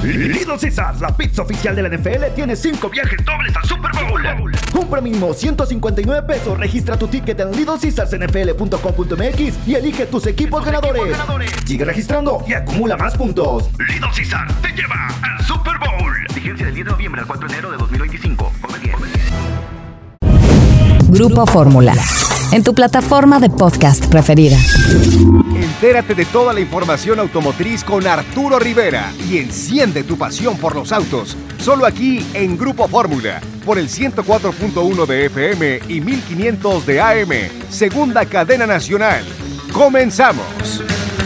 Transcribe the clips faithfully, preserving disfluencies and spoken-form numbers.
Little Caesars, la pizza oficial de la N F L, tiene cinco viajes dobles al Super Bowl. Compra mínimo ciento cincuenta y nueve pesos, registra tu ticket en little caesars n f l punto com punto m x y elige tus equipos ganadores. equipos ganadores. Sigue registrando y acumula más puntos. Little Caesars te lleva al Super Bowl. Vigencia del diez de noviembre al cuatro de enero de dos mil veinticinco. Come bien. Grupo Fórmula, en tu plataforma de podcast preferida. Entérate de toda la información automotriz con Arturo Rivera y enciende tu pasión por los autos. Solo aquí en Grupo Fórmula, por el ciento cuatro punto uno de F M y mil quinientos de A M, segunda cadena nacional. ¡Comenzamos!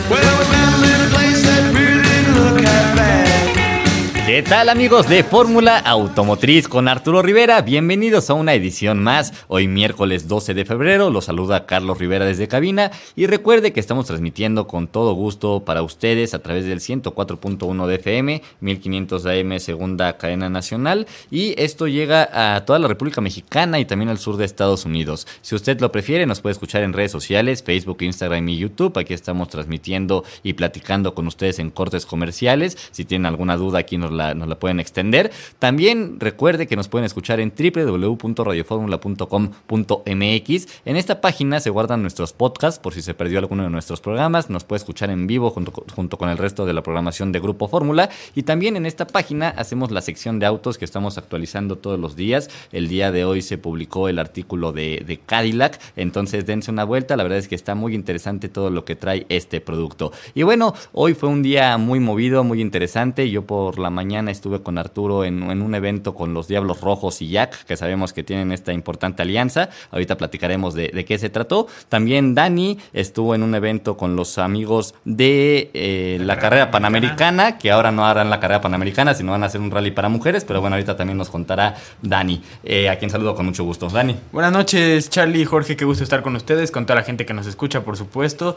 ¿Qué tal, amigos de Fórmula Automotriz con Arturo Rivera? Bienvenidos a una edición más. Hoy miércoles doce de febrero, los saluda Carlos Rivera desde cabina y recuerde que estamos transmitiendo con todo gusto para ustedes a través del ciento cuatro punto uno de F M, mil quinientos de A M, segunda cadena nacional, y esto llega a toda la República Mexicana y también al sur de Estados Unidos. Si usted lo prefiere, nos puede escuchar en redes sociales, Facebook, Instagram y YouTube. Aquí estamos transmitiendo y platicando con ustedes en cortes comerciales. Si tienen alguna duda, aquí nos la La, nos la pueden extender. También recuerde que nos pueden escuchar en doble u doble u doble u punto radio fórmula punto com punto m x. En esta página se guardan nuestros podcasts por si se perdió alguno de nuestros programas. Nos puede escuchar en vivo junto, junto con el resto de la programación de Grupo Fórmula. Y también en esta página hacemos la sección de autos que estamos actualizando todos los días. El día de hoy se publicó el artículo de, de Cadillac, entonces dense una vuelta. La verdad es que está muy interesante todo lo que trae este producto. Y bueno, hoy fue un día muy movido, muy interesante. Yo por la mañana Mañana estuve con Arturo en, en un evento con los Diablos Rojos y Jack, que sabemos que tienen esta importante alianza. Ahorita platicaremos de, de qué se trató. También Dani estuvo en un evento con los amigos de eh, la carrera panamericana, que ahora no harán la carrera panamericana, sino van a hacer un rally para mujeres, pero bueno, ahorita también nos contará Dani, eh, a quien saludo con mucho gusto. Dani. Buenas noches, Charlie y Jorge, qué gusto estar con ustedes, con toda la gente que nos escucha, por supuesto.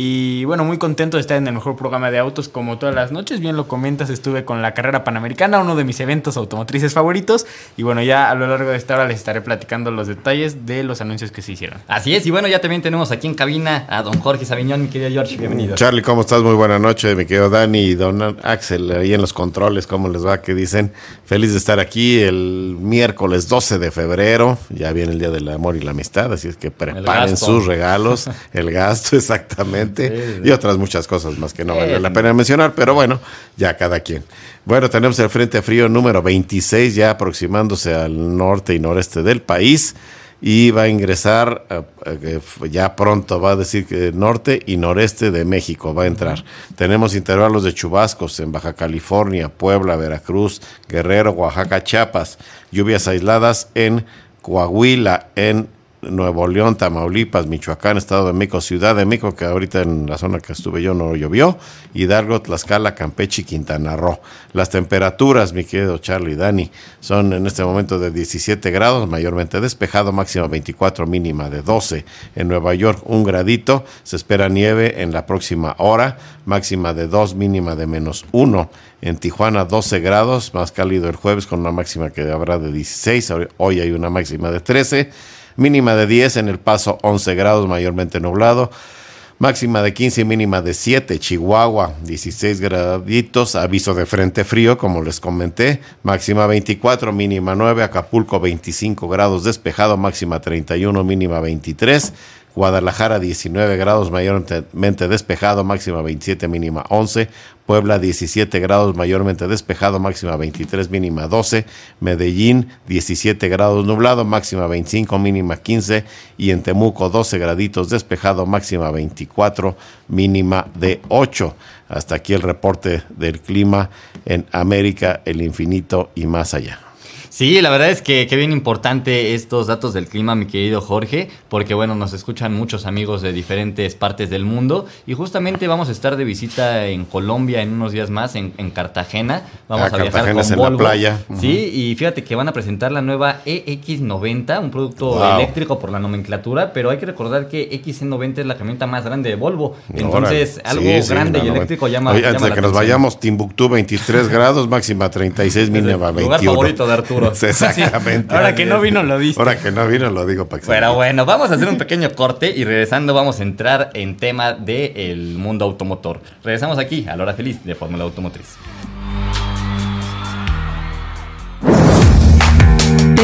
Y bueno, muy contento de estar en el mejor programa de autos como todas las noches. Bien lo comentas, estuve con la carrera panamericana, uno de mis eventos automotrices favoritos, y bueno, ya a lo largo de esta hora les estaré platicando los detalles de los anuncios que se hicieron. Así es, y bueno, ya también tenemos aquí en cabina a don Jorge Sabiñón. Mi querido George, bienvenido. Charlie, ¿cómo estás? Muy buena noche, mi querido Dani y don Axel, ahí en los controles, ¿cómo les va? ¿Qué dicen? Feliz de estar aquí el miércoles doce de febrero, ya viene el Día del Amor y la Amistad, así es que preparen sus regalos, el gasto exactamente, sí, sí. Y otras muchas cosas más que no sí, vale la pena mencionar, pero bueno, ya cada quien. Bueno, tenemos el Frente Frío número veintiséis ya aproximándose al norte y noreste del país y va a ingresar, uh, uh, ya pronto va a decir que norte y noreste de México va a entrar. Uh-huh. Tenemos intervalos de chubascos en Baja California, Puebla, Veracruz, Guerrero, Oaxaca, Chiapas, lluvias aisladas en Coahuila, en Nuevo León, Tamaulipas, Michoacán, Estado de México, Ciudad de México, que ahorita en la zona que estuve yo no llovió, Hidalgo, Tlaxcala, Campeche y Quintana Roo. Las temperaturas, mi querido Charlie y Dani, son en este momento de diecisiete grados, mayormente despejado, máxima veinticuatro, mínima de doce. En Nueva York, un gradito, se espera nieve en la próxima hora, máxima de dos, mínima de menos uno. En Tijuana, doce grados, más cálido el jueves con una máxima que habrá de dieciséis, hoy hay una máxima de trece. Mínima de diez, en El Paso once grados, mayormente nublado. Máxima de quince y mínima de siete. Chihuahua dieciséis graditos, aviso de frente frío, como les comenté. Máxima veinticuatro, mínima nueve. Acapulco veinticinco grados, despejado. Máxima treinta y uno, mínima veintitrés. Guadalajara diecinueve grados, mayormente despejado, máxima veintisiete, mínima once. Puebla diecisiete grados, mayormente despejado, máxima veintitrés, mínima doce. Medellín diecisiete grados nublado, máxima veinticinco, mínima quince. Y en Temuco doce graditos despejado, máxima veinticuatro, mínima de ocho. Hasta aquí el reporte del clima en América, el infinito y más allá. Sí, la verdad es que, que bien importante estos datos del clima, mi querido Jorge, porque bueno, nos escuchan muchos amigos de diferentes partes del mundo y justamente vamos a estar de visita en Colombia en unos días más, en, en Cartagena. Vamos ah, a viajar Cartagena con en Volvo. La playa. Uh-huh. Sí, y fíjate que van a presentar la nueva E X noventa, un producto wow. eléctrico por la nomenclatura, pero hay que recordar que X C noventa es la camioneta más grande de Volvo. Entonces, Ahora, algo sí, grande sí, y eléctrico llama, Oye, llama antes de que nos vayamos, Timbuktu veintitrés grados, máxima treinta y seis, mínima veintiuno. Lugar favorito de Arturo. Exactamente. Sí. Ahora que no vino lo dice. Ahora que no vino lo digo para que Pero bueno, vamos a hacer un pequeño corte y regresando vamos a entrar en tema del mundo automotor. Regresamos aquí a la hora feliz de Fórmula Automotriz.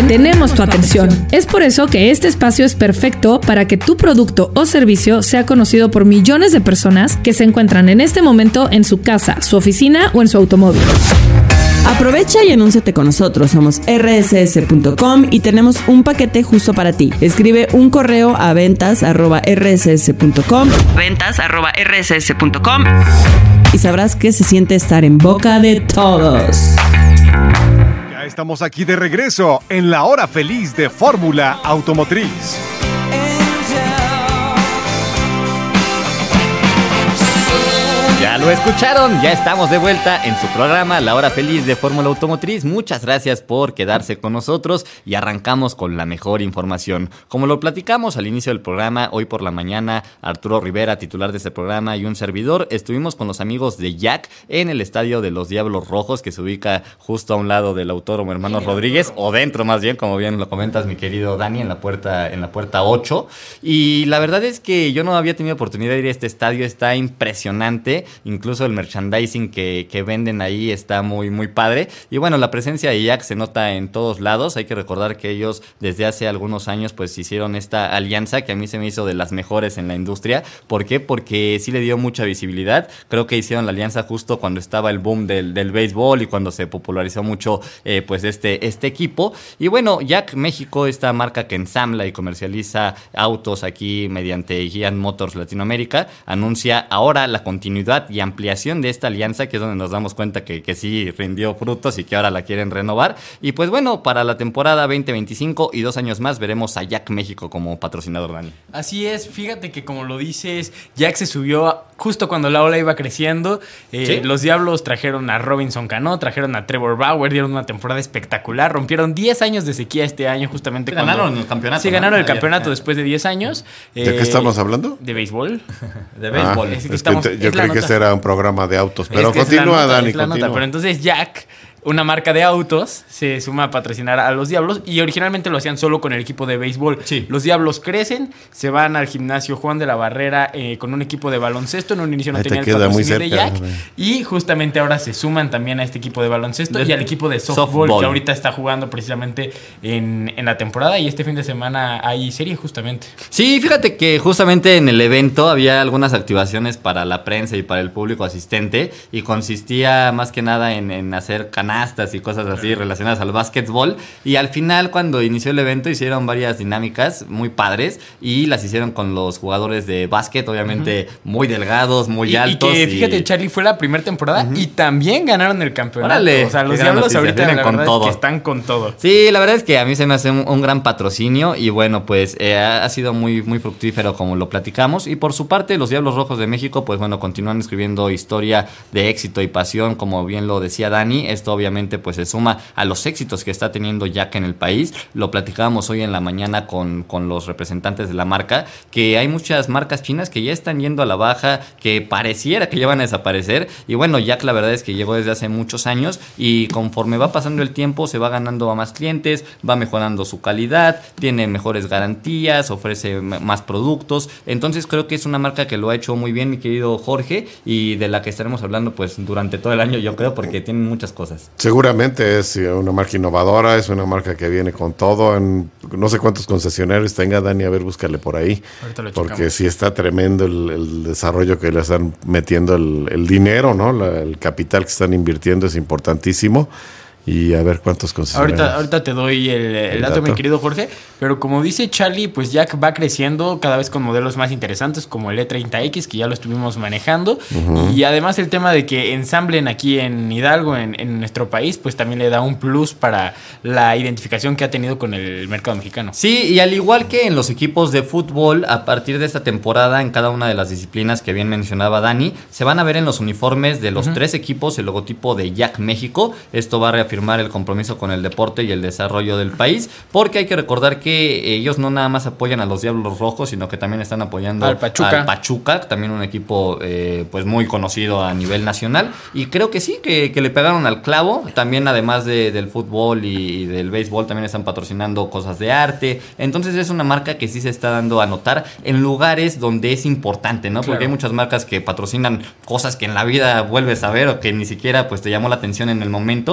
tenemos tu atención. Es por eso que este espacio es perfecto para que tu producto o servicio sea conocido por millones de personas que se encuentran en este momento en su casa, su oficina o en su automóvil. Aprovecha y anúnciate con nosotros. Somos erre ese ese punto com y tenemos un paquete justo para ti. Escribe un correo a ventas arroba erre ese ese punto com, ventas arroba erre ese ese punto com, y sabrás que se siente estar en boca de todos. Ya estamos aquí de regreso en la hora feliz de Fórmula Automotriz. Ya lo escucharon, ya estamos de vuelta en su programa La Hora Feliz de Fórmula Automotriz. Muchas gracias por quedarse con nosotros y arrancamos con la mejor información. Como lo platicamos al inicio del programa, hoy por la mañana, Arturo Rivera, titular de este programa, y un servidor, estuvimos con los amigos de Jack en el estadio de los Diablos Rojos, que se ubica justo a un lado del Autódromo Hermanos Rodríguez, o dentro más bien, como bien lo comentas, mi querido Dani, en la puerta, en la puerta ocho. Y la verdad es que yo no había tenido oportunidad de ir a este estadio, está impresionante. Incluso el merchandising que, que venden ahí está muy, muy padre. Y bueno, la presencia de Jack se nota en todos lados. Hay que recordar que ellos desde hace algunos años pues hicieron esta alianza que a mí se me hizo de las mejores en la industria. ¿Por qué? Porque sí le dio mucha visibilidad. Creo que hicieron la alianza justo cuando estaba el boom del, del béisbol y cuando se popularizó mucho eh, pues este, este equipo. Y bueno, Jack México, esta marca que ensambla y comercializa autos aquí mediante Giant Motors Latinoamérica, anuncia ahora la continuidad y ampliación de esta alianza, que es donde nos damos cuenta que, que sí rindió frutos y que ahora la quieren renovar. Y pues bueno, para la temporada veinte veinticinco y dos años más veremos a Jack México como patrocinador, Dani. Así es, fíjate que como lo dices, Jack se subió justo cuando la ola iba creciendo. Eh, ¿Sí? Los Diablos trajeron a Robinson Cano, trajeron a Trevor Bauer, dieron una temporada espectacular, rompieron diez años de sequía este año justamente. Sí, cuando ganaron el campeonato. Sí, ganaron ¿no? el campeonato después de diez años. ¿De eh, qué estamos hablando? De béisbol. De béisbol. Ah, es que estamos, te, yo creí que este era un programa de autos, pero es que continúa, nota, Dani, continúa. Nota, pero entonces Jack, una marca de autos, se suma a patrocinar a los Diablos y originalmente lo hacían solo con el equipo de béisbol. Sí. Los Diablos crecen, se van al gimnasio Juan de la Barrera eh, con un equipo de baloncesto. En un inicio no Ahí tenían el patrocinio de Jack ¿no? y justamente ahora se suman también a este equipo de baloncesto de, y al equipo de softball, softball que ahorita está jugando precisamente en, en la temporada y este fin de semana hay serie justamente. Sí, fíjate que justamente en el evento había algunas activaciones para la prensa y para el público asistente y consistía más que nada en, en hacer canastas y cosas así relacionadas al básquetbol. Y al final, cuando inició el evento, hicieron varias dinámicas muy padres y las hicieron con los jugadores de básquet, obviamente uh-huh. muy delgados, muy y, altos. Y que fíjate, y... Charlie, fue la primera temporada uh-huh. y también ganaron el campeonato. Órale, o sea, los Diablos ahorita la con verdad todo. Es que están con todo. Sí, la verdad es que a mí se me hace un, un gran patrocinio y bueno, pues eh, ha sido muy, muy fructífero como lo platicamos. Y por su parte, los Diablos Rojos de México, pues bueno, continúan escribiendo historia de éxito y pasión, como bien lo decía Dani. Esto obviamente pues se suma a los éxitos que está teniendo Jack en el país. Lo platicábamos hoy en la mañana con, con los representantes de la marca, que hay muchas marcas chinas que ya están yendo a la baja, que pareciera que ya van a desaparecer. Y bueno, Jack la verdad es que llegó desde hace muchos años y conforme va pasando el tiempo se va ganando a más clientes, va mejorando su calidad, tiene mejores garantías, ofrece m- más productos. Entonces creo que es una marca que lo ha hecho muy bien, mi querido Jorge, y de la que estaremos hablando pues durante todo el año, yo creo, porque tienen muchas cosas. Seguramente es una marca innovadora, es una marca que viene con todo. En, no sé cuántos concesionarios tenga, Dani, a ver, búscale por ahí. Porque sí está tremendo el, el desarrollo que le están metiendo, el, el dinero, ¿no? La, el capital que están invirtiendo es importantísimo. Y a ver cuántos concesionarios. Ahorita, ahorita te doy el, el, el dato, dato, mi querido Jorge. Pero como dice Charlie, pues Jack va creciendo cada vez con modelos más interesantes como el E treinta X, que ya lo estuvimos manejando. Uh-huh. Y además el tema de que ensamblen aquí en Hidalgo, en, en nuestro país, pues también le da un plus para la identificación que ha tenido con el mercado mexicano. Sí, y al igual que en los equipos de fútbol, a partir de esta temporada, en cada una de las disciplinas que bien mencionaba Dani, se van a ver en los uniformes de los uh-huh. tres equipos el logotipo de Jack México. Esto va a reafirmar firmar el compromiso con el deporte y el desarrollo del país, porque hay que recordar que ellos no nada más apoyan a los Diablos Rojos, sino que también están apoyando al Pachuca, al Pachuca también un equipo eh, pues muy conocido a nivel nacional, y creo que sí, que, que le pegaron al clavo. También además de, del fútbol y, y del béisbol, también están patrocinando cosas de arte. Entonces es una marca que sí se está dando a notar en lugares donde es importante, ¿no? Porque claro, hay muchas marcas que patrocinan cosas que en la vida vuelves a ver o que ni siquiera pues te llamó la atención en el momento, y creo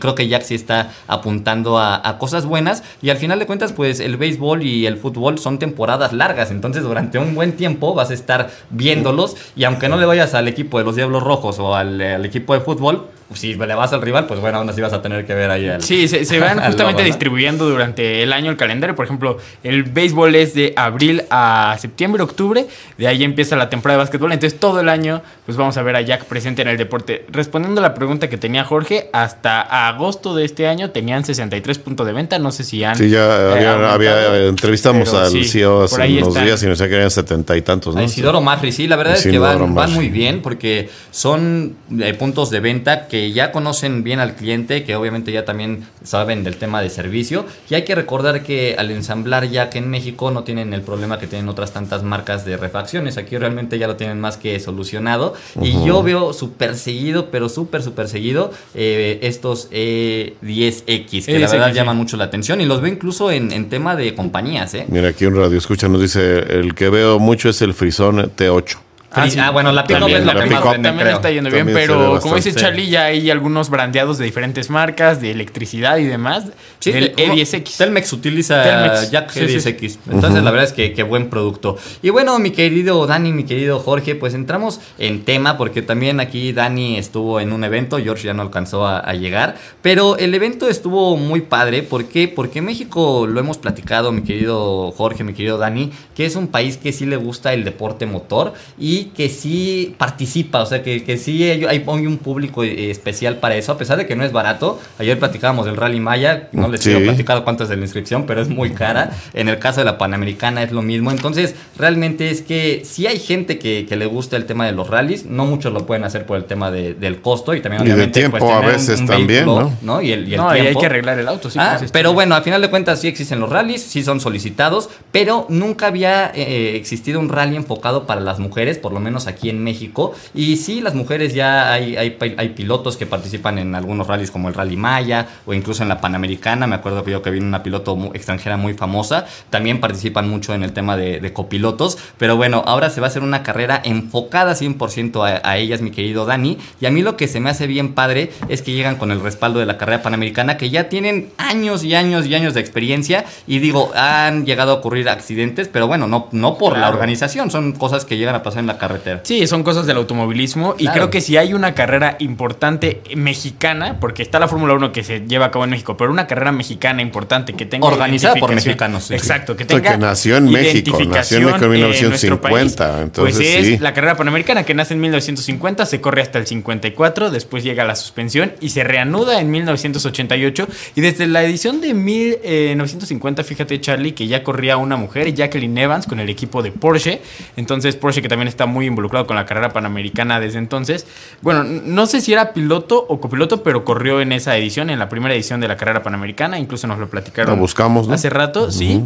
creo que Jack sí está apuntando a, a cosas buenas y al final de cuentas pues el béisbol y el fútbol son temporadas largas, entonces durante un buen tiempo vas a estar viéndolos y aunque no le vayas al equipo de los Diablos Rojos o al, al equipo de fútbol, si le vas al rival, pues bueno, aún así vas a tener que ver ahí al... Sí, se, se van justamente distribuyendo durante el año el calendario. Por ejemplo, el béisbol es de abril a septiembre, octubre. De ahí empieza la temporada de básquetbol. Entonces todo el año pues vamos a ver a Jack presente en el deporte. Respondiendo a la pregunta que tenía Jorge, hasta agosto de este año tenían sesenta y tres puntos de venta. No sé si han... Sí, ya había, eh, había entrevistamos al sí, C E O hace unos están. días y nos decía que eran setenta y tantos, ¿no? A Isidoro Masri, sí, la verdad Isidoro es que van, van muy bien porque son eh, puntos de venta que ya conocen bien al cliente, que obviamente ya también saben del tema de servicio, y hay que recordar que al ensamblar Jack en México no tienen el problema que tienen otras tantas marcas de refacciones, aquí realmente ya lo tienen más que solucionado, uh-huh. y yo veo súper seguido, pero súper súper seguido eh, estos E diez X, que E diez X, la verdad sí. llaman mucho la atención, y los veo incluso en, en tema de compañías. ¿eh? Mira, aquí un radio escucha nos dice, el que veo mucho es el Frisón T ocho. Ah, sí. ah, bueno, la pick-up es la, la que más vende, también creo. está yendo bien, también pero como dice Charlie, ya hay algunos brandeados de diferentes marcas, de electricidad y demás, sí, del E diez X. Telmex utiliza Telmex. Jack sí, E diez X, sí. entonces uh-huh. la verdad es que, que buen producto. Y bueno, mi querido Dani, mi querido Jorge, pues entramos en tema, porque también aquí Dani estuvo en un evento, George ya no alcanzó a, a llegar, pero el evento estuvo muy padre, ¿por qué? Porque México, lo hemos platicado, mi querido Jorge, mi querido Dani, que es un país que sí le gusta el deporte motor, y que sí participa, o sea, que, que sí hay, hay un público especial para eso, a pesar de que no es barato. Ayer platicábamos del Rally Maya, no les sí. quiero platicar cuánto es de la inscripción, pero es muy cara. En el caso de la Panamericana es lo mismo. Entonces, realmente es que sí hay gente que, que le gusta el tema de los rallies, no muchos lo pueden hacer por el tema de, del costo y también obviamente y de tiempo pues, a veces un, un también, vehículo, ¿no? ¿no? Y el, y el no, tiempo. Y hay que arreglar el auto, sí. Ah, pues, pero bueno, a final de cuentas sí existen los rallies, sí son solicitados, pero nunca había eh, existido un rally enfocado para las mujeres, por lo menos aquí en México. Y sí, las mujeres ya hay, hay, hay pilotos que participan en algunos rallies como el Rally Maya o incluso en la Panamericana. Me acuerdo que yo que vino una piloto muy, extranjera muy famosa. También participan mucho en el tema de, de copilotos. Pero bueno, ahora se va a hacer una carrera enfocada cien por ciento a, a ellas, mi querido Dani. Y a mí lo que se me hace bien padre es que llegan con el respaldo de la carrera Panamericana, que ya tienen años y años y años de experiencia. Y digo, han llegado a ocurrir accidentes, pero bueno, no, no por claro. la organización, son cosas que llegan a pasar en la carretera. Sí, son cosas del automovilismo y claro. creo que si hay una carrera importante mexicana, porque está la Fórmula uno que se lleva a cabo en México, pero una carrera mexicana importante que tenga organizada por mexicanos, sí. exacto, que tenga que nació en México, nació en México en mil novecientos cincuenta, país, entonces pues es sí. la carrera Panamericana que nace en mil novecientos cincuenta, se corre hasta el cincuenta y cuatro, después llega la suspensión y se reanuda en mil novecientos ochenta y ocho, y desde la edición de mil novecientos cincuenta, fíjate Charlie, que ya corría una mujer, Jacqueline Evans, con el equipo de Porsche, entonces Porsche que también está muy involucrado con la carrera Panamericana desde entonces. Bueno, no sé si era piloto o copiloto, pero corrió en esa edición, en la primera edición de la carrera Panamericana, incluso nos lo platicaron. Lo buscamos, ¿no? Hace rato, uh-huh. sí.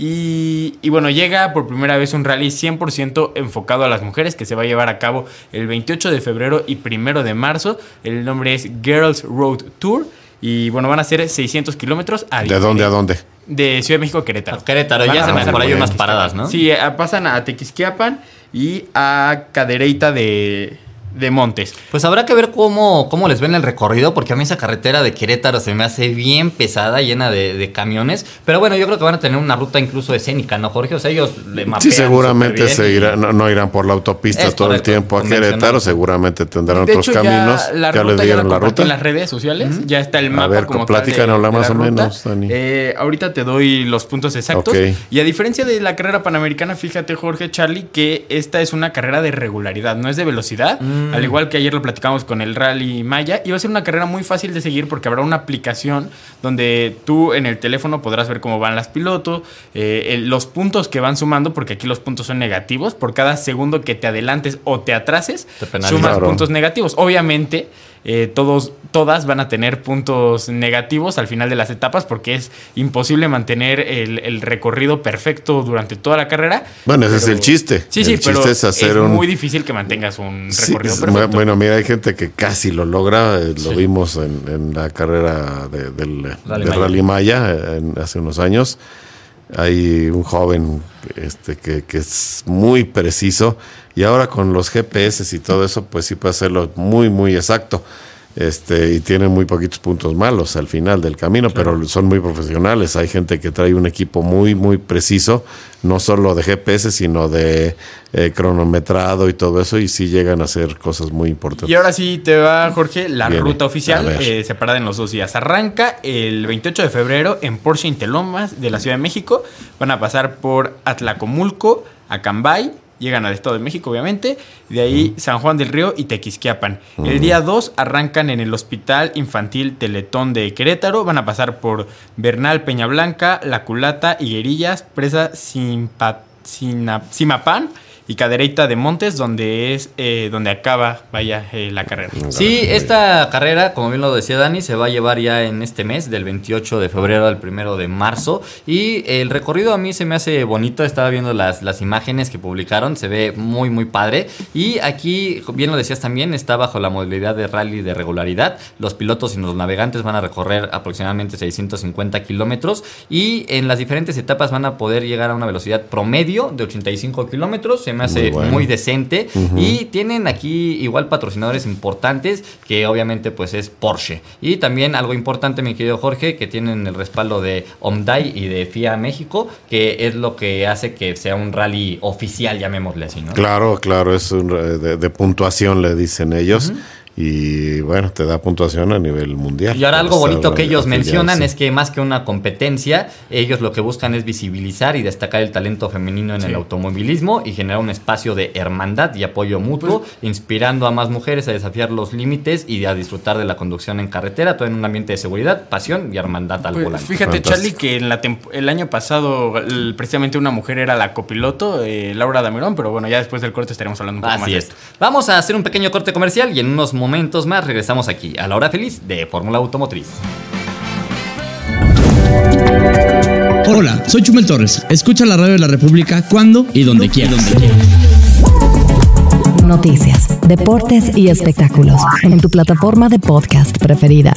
Y, y bueno, llega por primera vez un rally cien por ciento enfocado a las mujeres que se va a llevar a cabo el veintiocho de febrero y primero de marzo. El nombre es Girls Road Tour. Y bueno, van a ser seiscientos kilómetros. ¿De dónde a dónde? De Ciudad de México a Querétaro. A Querétaro, ya se me por ahí unas paradas, ¿no? Sí, pasan a Tequisquiapan y a Cadereyta de... de Montes. Pues habrá que ver cómo, cómo les ven el recorrido, porque a mí esa carretera de Querétaro se me hace bien pesada, llena de, de camiones, pero bueno, yo creo que van a tener una ruta incluso escénica, ¿no, Jorge? O sea, ellos le mapean. Sí, seguramente se irá, no, no irán por la autopista todo correcto, el tiempo a Querétaro, seguramente tendrán de otros hecho, caminos. Ya, la ya ruta, les dieron ya la, la ruta en las redes sociales, uh-huh. ya está el mapa. A ver, como platícanosla más o menos, Dani. Eh, ahorita te doy los puntos exactos. Okay. Y a diferencia de la carrera Panamericana, fíjate, Jorge, Charlie, que esta es una carrera de regularidad, no es de velocidad, mm. al igual que ayer lo platicamos con el Rally Maya, y va a ser una carrera muy fácil de seguir porque habrá una aplicación donde tú en el teléfono podrás ver cómo van las pilotos, eh, el, los puntos que van sumando, porque aquí los puntos son negativos, por cada segundo que te adelantes o te atrases, te sumas claro. puntos negativos. Obviamente, eh, todos, todas van a tener puntos negativos al final de las etapas porque es imposible mantener el, el recorrido perfecto durante toda la carrera. Bueno, ese pero, es el chiste. Sí, sí, el pero chiste es, hacer es un... muy difícil que mantengas un sí, recorrido perfecto. Bueno, mira, hay gente que casi lo logra, eh, lo sí. vimos en, en la carrera de, del, Rally, del Maya. Rally Maya en, hace unos años. Hay un joven este, que, que es muy preciso y ahora con los G P S y todo eso, pues sí puede hacerlo muy, muy exacto. Este, y tienen muy poquitos puntos malos al final del camino, claro. Pero son muy profesionales. Hay gente que trae un equipo muy, muy preciso, no solo de G P S, sino de eh, cronometrado y todo eso, y sí llegan a hacer cosas muy importantes. Y ahora sí te va, Jorge, la Viene. ruta oficial, eh, separada en los dos días. Arranca el veintiocho de febrero en Porsche Interlomas de la Ciudad de México. Van a pasar por Atlacomulco, Acambay, llegan al Estado de México, obviamente. De ahí mm. San Juan del Río y Tequisquiapan. Mm. El día dos arrancan en el Hospital Infantil Teletón de Querétaro. Van a pasar por Bernal, Peñablanca, La Culata, Higuerillas, Presa Simpa, Sina, Simapán y Cadereyta de Montes, donde es eh, donde acaba, vaya, eh, la carrera. Sí, esta carrera, como bien lo decía Dani, se va a llevar ya en este mes, del veintiocho de febrero al primero de marzo. Y el recorrido a mí se me hace bonito. Estaba viendo las, las imágenes que publicaron, se ve muy, muy padre. Y aquí, bien lo decías también, está bajo la modalidad de rally de regularidad. Los pilotos y los navegantes van a recorrer aproximadamente seiscientos cincuenta kilómetros. Y en las diferentes etapas van a poder llegar a una velocidad promedio de ochenta y cinco kilómetros. Se me hace muy, bueno. muy decente. Uh-huh. Y tienen aquí igual patrocinadores importantes, que obviamente pues es Porsche. Y también algo importante, mi querido Jorge, que tienen el respaldo de Hyundai y de F I A México, que es lo que hace que sea un rally oficial, llamémosle así, ¿no? Claro, claro, es un, de, de puntuación, le dicen ellos. Uh-huh. Y bueno, te da puntuación a nivel mundial. Y ahora algo bonito que ellos mencionan es que más que una competencia, ellos lo que buscan es visibilizar y destacar el talento femenino en sí. el automovilismo y generar un espacio de hermandad y apoyo mutuo, pues, inspirando a más mujeres a desafiar los límites y a disfrutar de la conducción en carretera, todo en un ambiente de seguridad, pasión y hermandad al pues, volante. Fíjate, Fantástico. Charlie, que en la temp- el año pasado el, precisamente una mujer era la copiloto, eh, Laura Damirón, pero bueno, ya después del corte estaremos hablando un poco Así más de esto. Vamos a hacer un pequeño corte comercial y en unos momentos momentos más regresamos aquí a la hora feliz de Fórmula Automotriz. Hola, soy Chumel Torres. Escucha la radio de la República cuando y donde quieras. Noticias, deportes y espectáculos en tu plataforma de podcast preferida.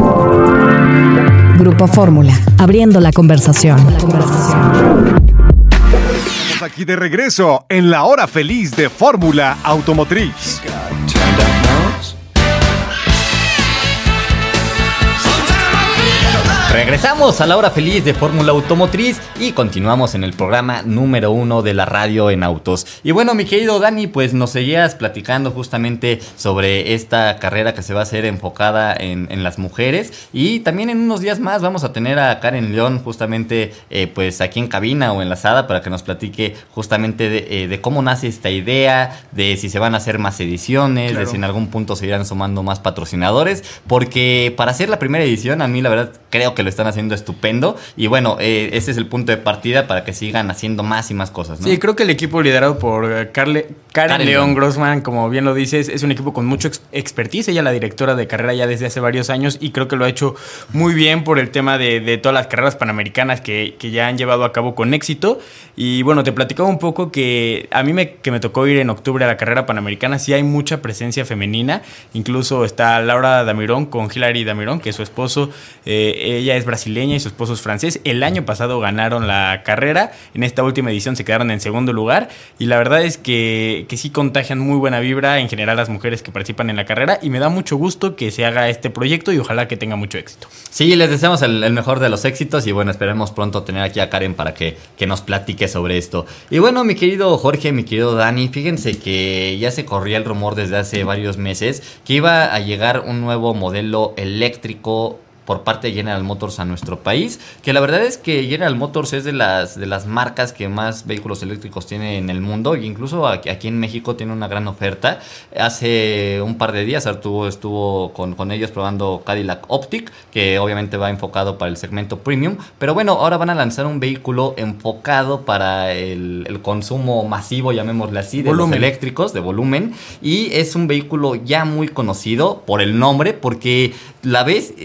Grupo Fórmula, abriendo la conversación. La conversación. Estamos aquí de regreso en la hora feliz de Fórmula Automotriz. Regresamos a la hora feliz de Fórmula Automotriz y continuamos en el programa número uno de la radio en autos. Y bueno, mi querido Dani, pues nos seguías platicando justamente sobre esta carrera que se va a hacer enfocada en, en las mujeres. Y también en unos días más vamos a tener a Karen León justamente eh, pues aquí en cabina o enlazada para que nos platique justamente de, eh, de cómo nace esta idea, de si se van a hacer más ediciones, claro. de si en algún punto se irán sumando más patrocinadores. Porque para hacer la primera edición, a mí la verdad creo que lo están haciendo estupendo y bueno, eh, ese es el punto de partida para que sigan haciendo más y más cosas, ¿no? Sí, creo que el equipo liderado por Carle, Karen, Karen León, León Grossman, como bien lo dices, es un equipo con mucho ex- expertise. Ella es la directora de carrera ya desde hace varios años y creo que lo ha hecho muy bien por el tema de, de todas las carreras panamericanas que, que ya han llevado a cabo con éxito. Y bueno, te platicaba un poco que a mí me, que me tocó ir en octubre a la carrera panamericana, sí hay mucha presencia femenina, incluso está Laura Damirón con Hilary Damirón, que es su esposo, eh, ella es brasileña y su esposo es francés. El año pasado ganaron la carrera, en esta última edición se quedaron en segundo lugar y la verdad es que, que sí contagian muy buena vibra en general las mujeres que participan en la carrera y me da mucho gusto que se haga este proyecto y ojalá que tenga mucho éxito. Sí, les deseamos el, el mejor de los éxitos y bueno, esperemos pronto tener aquí a Karen para que, que nos platique sobre esto. Y bueno, mi querido Jorge, mi querido Dani, fíjense que ya se corría el rumor desde hace varios meses que iba a llegar un nuevo modelo eléctrico por parte de General Motors a nuestro país, que la verdad es que General Motors es de las de las marcas que más vehículos eléctricos tiene en el mundo, e incluso aquí, aquí en México tiene una gran oferta. Hace un par de días Arturo estuvo con, con ellos probando Cadillac Optiq, que obviamente va enfocado para el segmento premium, pero bueno, ahora van a lanzar un vehículo enfocado para el, el consumo masivo, llamémosle así, de volumen. Los eléctricos, de volumen, y es un vehículo ya muy conocido por el nombre, porque la ves eh, o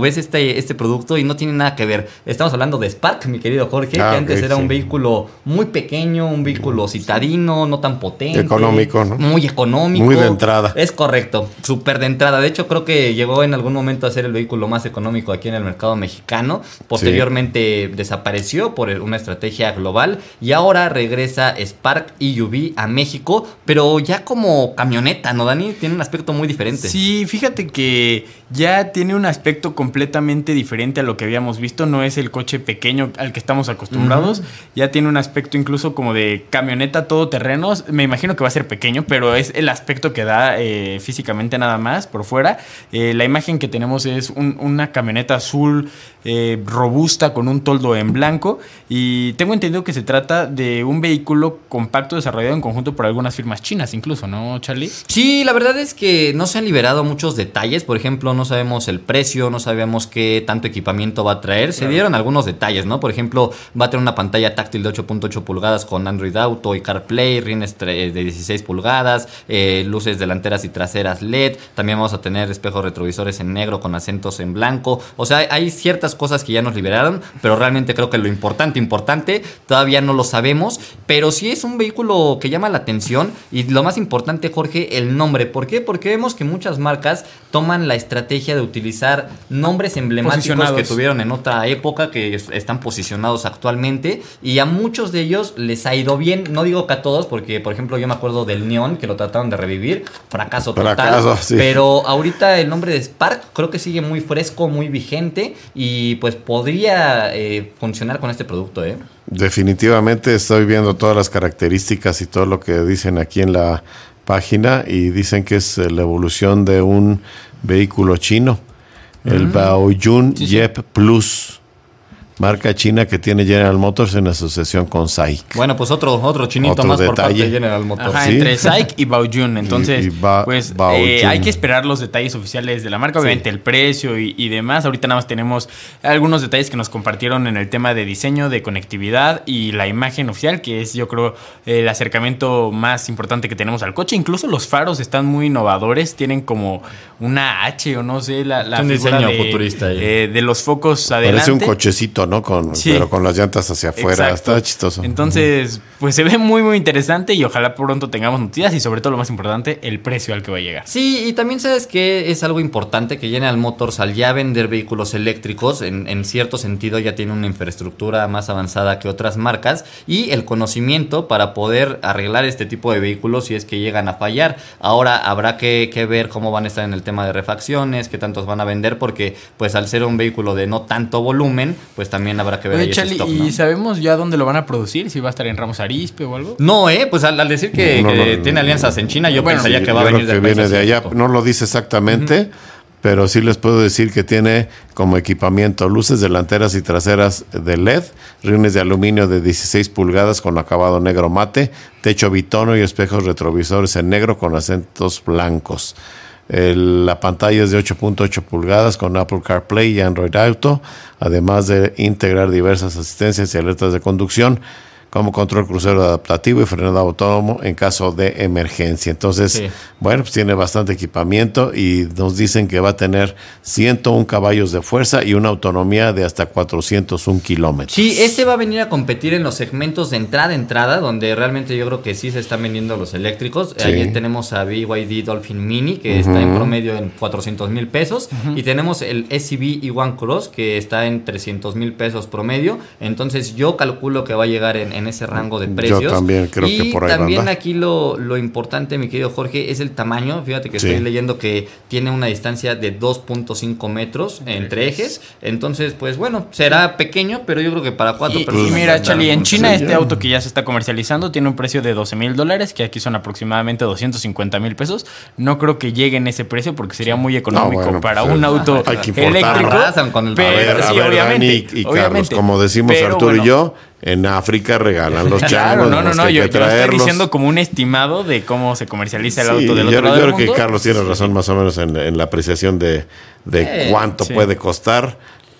ves este, este producto y no tiene nada que ver. Estamos hablando de Spark, mi querido Jorge, ah, que antes okay, era sí. un vehículo muy pequeño, un vehículo citadino, no tan potente. Económico, ¿no? Muy económico. Muy de entrada. Es correcto, súper de entrada. De hecho, creo que llegó en algún momento a ser el vehículo más económico aquí en el mercado mexicano. Posteriormente sí. desapareció por una estrategia global y ahora regresa Spark E U V a México, pero ya como camioneta, ¿no, Dani? Tiene un aspecto muy diferente. Sí, fíjate que ya tiene un aspecto completamente diferente a lo que habíamos visto. No es el coche pequeño al que estamos acostumbrados. Uh-huh. Ya tiene un aspecto incluso como de camioneta todoterreno. Me imagino que va a ser pequeño, pero es el aspecto que da eh, físicamente nada más por fuera. Eh, la imagen que tenemos es un, una camioneta azul eh, robusta con un toldo en blanco. Y tengo entendido que se trata de un vehículo compacto desarrollado en conjunto por algunas firmas chinas incluso, ¿no, Charlie? Sí, la verdad es que no se han liberado muchos detalles. Por ejemplo, no sabemos el precio, no sabemos qué tanto equipamiento va a traer. Se claro. dieron algunos detalles, ¿no? Por ejemplo, va a tener una pantalla táctil de ocho punto ocho pulgadas con Android Auto y CarPlay, rines de dieciséis pulgadas, eh, luces delanteras y traseras L E D. También vamos a tener espejos retrovisores en negro con acentos en blanco. O sea, hay ciertas cosas que ya nos liberaron, pero realmente creo que lo importante, importante, todavía no lo sabemos. Pero sí es un vehículo que llama la atención y lo más importante, Jorge, el nombre. ¿Por qué? Porque vemos que muchas marcas toman la estrategia de utilizar nombres emblemáticos que tuvieron en otra época, que están posicionados actualmente, y a muchos de ellos les ha ido bien. No digo que a todos, porque por ejemplo yo me acuerdo del Neon, que lo trataron de revivir, fracaso total. Fracaso, sí. Pero ahorita el nombre de Spark creo que sigue muy fresco, muy vigente, y pues podría eh, funcionar con este producto, ¿eh? Definitivamente estoy viendo todas las características y todo lo que dicen aquí en la página, y dicen que es la evolución de un vehículo chino, mm. el Baojun sí, Yep sí. Plus, marca china que tiene General Motors en asociación con S A I C. Bueno, pues otro, otro chinito otro más detalle. Por parte de General Motors. Ajá, ¿sí? Entre S A I C y Baojun. Entonces, y, y ba- pues eh, hay que esperar los detalles oficiales de la marca, obviamente sí. el precio y, y demás. Ahorita nada más tenemos algunos detalles que nos compartieron en el tema de diseño, de conectividad y la imagen oficial, que es, yo creo, el acercamiento más importante que tenemos al coche. Incluso los faros están muy innovadores, tienen como una H o no sé, la, la un figura diseño de, futurista ahí. Eh, de los focos adelante. Parece un cochecito, ¿no? Con, sí. Pero con las llantas hacia afuera. Exacto. Está chistoso. Entonces, pues se ve muy, muy interesante y ojalá pronto tengamos noticias y sobre todo lo más importante, el precio al que va a llegar. Sí, y también sabes que es algo importante que General Motors, al ya vender vehículos eléctricos, en, en cierto sentido ya tiene una infraestructura más avanzada que otras marcas y el conocimiento para poder arreglar este tipo de vehículos si es que llegan a fallar. Ahora habrá que, que ver cómo van a estar en el tema de refacciones, qué tantos van a vender, porque pues al ser un vehículo de no tanto volumen, pues también habrá que ver. Oye, Charlie, stock, ¿no? ¿Y sabemos ya dónde lo van a producir? ¿Si va a estar en Ramos Arizpe o algo? No, eh, pues al, al decir que, no, que no, tiene no, alianzas en China, yo bueno, pensaría sí, que va a venir del país viene de allá. No lo dice exactamente, uh-huh. pero sí les puedo decir que tiene como equipamiento luces delanteras y traseras de L E D, rines de aluminio de dieciséis pulgadas con acabado negro mate, techo bitono y espejos retrovisores en negro con acentos blancos. El, la pantalla es de ocho punto ocho pulgadas con Apple CarPlay y Android Auto, además de integrar diversas asistencias y alertas de conducción como control crucero adaptativo y frenado autónomo en caso de emergencia. Entonces, sí. bueno, pues tiene bastante equipamiento y nos dicen que va a tener ciento uno caballos de fuerza y una autonomía de hasta cuatrocientos un kilómetros. Sí, este va a venir a competir en los segmentos de entrada entrada, donde realmente yo creo que sí se están vendiendo los eléctricos. Sí. Ahí tenemos a B Y D Dolphin Mini, que uh-huh. está en promedio en cuatrocientos mil pesos, uh-huh. y tenemos el S U V E uno Cross, que está en trescientos mil pesos promedio. Entonces yo calculo que va a llegar en, en ese rango de precios. Yo también creo y que por ahí también anda. Aquí lo, lo importante, mi querido Jorge, es el tamaño. Fíjate que sí. estoy leyendo que tiene una distancia de dos punto cinco metros entre ejes. Entonces, pues bueno, será pequeño, pero yo creo que para cuatro y, personas. Y mira, Charlie, en China este auto que ya se está comercializando tiene un precio de doce mil dólares, que aquí son aproximadamente doscientos cincuenta mil pesos. No creo que llegue en ese precio porque sería muy económico no, bueno, para pues, un auto hay que eléctrico. Con el pero, a ver, sí, a ver, obviamente, Dani y, y obviamente, Carlos, como decimos pero, Arturo bueno, y yo, en África regalan los changos. Claro, no, no, no, yo, yo estoy traerlos. diciendo como un estimado de cómo se comercializa el sí, auto del yo, otro lado yo del creo mundo. que Carlos tiene sí. razón más o menos en, en la apreciación de, de eh, cuánto sí. puede costar.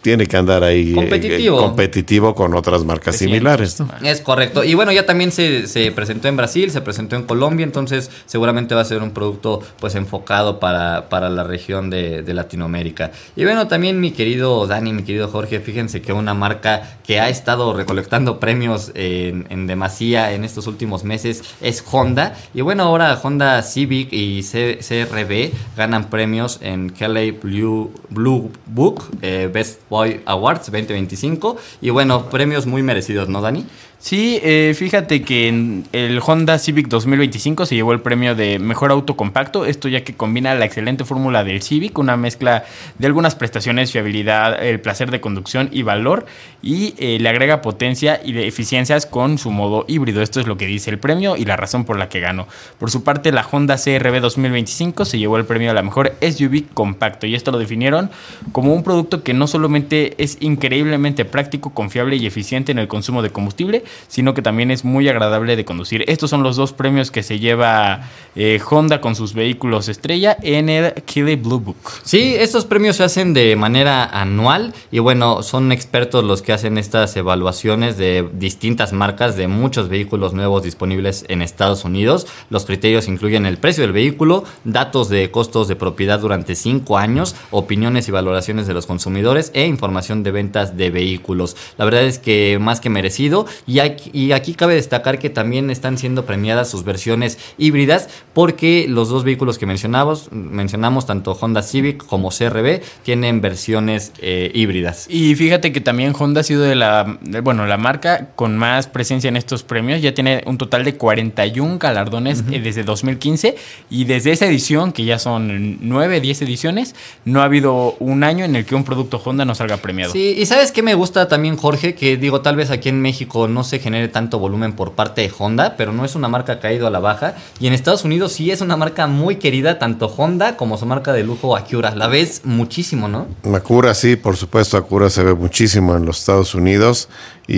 tiene que andar ahí competitivo, eh, competitivo con otras marcas similares, ¿no? Es correcto. Y bueno, ya también se, se presentó en Brasil, se presentó en Colombia, entonces seguramente va a ser un producto pues enfocado para, para la región de, de Latinoamérica. Y bueno, también mi querido Dani, mi querido Jorge, fíjense que una marca que ha estado recolectando premios en, en demasía en estos últimos meses es Honda. Y bueno, ahora Honda Civic y C R V ganan premios en Kelley Blue, Blue Book eh, Best Boy Awards veinte veinticinco. Y bueno, premios muy merecidos, ¿no, Dani? Sí, eh, fíjate que en el Honda Civic dos mil veinticinco se llevó el premio de Mejor Auto Compacto, esto ya que combina la excelente fórmula del Civic, una mezcla de algunas prestaciones, fiabilidad, el placer de conducción y valor, y eh, le agrega potencia y de eficiencias con su modo híbrido. Esto es lo que dice el premio y la razón por la que ganó. Por su parte, la Honda C R V dos mil veinticinco se llevó el premio a la Mejor S U V Compacto, y esto lo definieron como un producto que no solamente es increíblemente práctico, confiable y eficiente en el consumo de combustible, sino que también es muy agradable de conducir. Estos son los dos premios que se lleva eh, Honda con sus vehículos estrella en el Kelley Blue Book. Sí, estos premios se hacen de manera anual y bueno, son expertos los que hacen estas evaluaciones de distintas marcas de muchos vehículos nuevos disponibles en Estados Unidos. Los criterios incluyen el precio del vehículo, datos de costos de propiedad durante cinco años, opiniones y valoraciones de los consumidores e información de ventas de vehículos. La verdad es que más que merecido. Y aquí, y aquí cabe destacar que también están siendo premiadas sus versiones híbridas, porque los dos vehículos que mencionamos, mencionamos tanto Honda Civic como C R V, tienen versiones eh, híbridas. Y fíjate que también Honda ha sido de la, de, bueno, la marca con más presencia en estos premios. Ya tiene un total de cuarenta y uno galardones uh-huh. eh, desde dos mil quince, y desde esa edición, que ya son nueve, diez ediciones, no ha habido un año en el que un producto Honda no salga premiado. Sí, y ¿sabes qué me gusta también, Jorge? Que digo, tal vez aquí en México no se genere tanto volumen por parte de Honda, pero no es una marca caído a la baja, y en Estados Unidos sí es una marca muy querida, tanto Honda como su marca de lujo Acura. La ves muchísimo, ¿no? Acura, sí, por supuesto, Acura se ve muchísimo en los Estados Unidos,